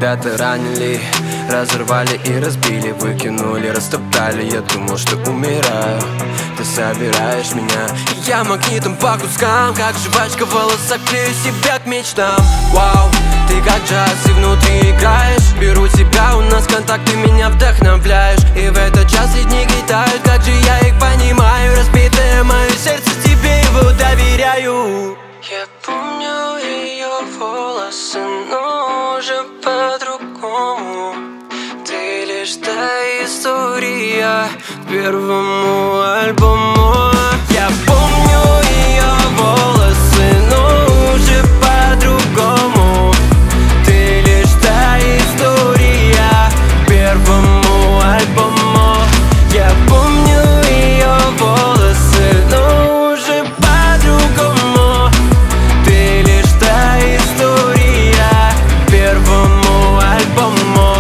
когда-то ранили, разорвали и разбили, выкинули, растоптали. Я думал, что умираю, ты собираешь меня, и я магнитом по кускам, как жвачка в волосах, клею себя к мечтам. Вау, ты как джаз и внутри играешь. Беру тебя, у нас контакт, ты меня вдохновляешь. И в этот час ледник летают, как же я их понимаю. Разбитое мое сердце, тебе его доверяю. Я помню ее волосы, но уже по-другому. Ты лишь та история к первому альбому. Я помню ее волосы, но уже по-другому. Ты лишь та история к первому альбому. Я помню ее волосы, но уже по-другому. Ты лишь та история к первому альбому.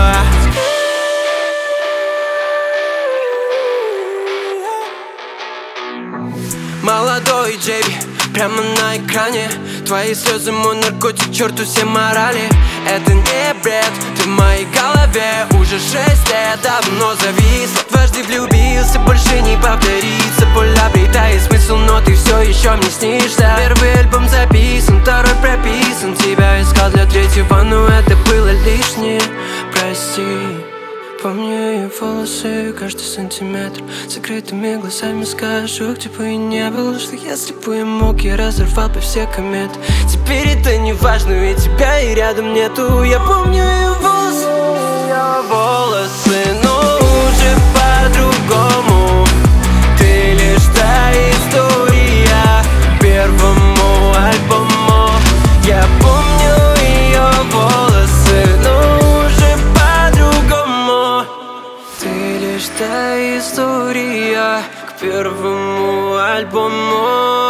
Молодой Джейби, прямо на экране. Твои слезы, мой наркотик, черту все морали. Это не бред, ты в моей голове уже 6 лет. Давно завис, дважды влюбился, больше не повторится. Боль обретает смысл, но ты все еще мне снишься. Первый альбом записан, второй прописан. Тебя искал для третьего, но это было лишнее. Прости. Помню ее волосы, каждый сантиметр. Закрытыми глазами скажу, где бы я не был, что если бы я мог, я разорвал бы все кометы. Теперь это не важно, ведь тебя и рядом нету. Я помню ее волосы, но уже по-другому. Ты лишь та история к первому альбому. Я помню ее волосы, но уже по-другому. Ты лишь та история к первому альбому.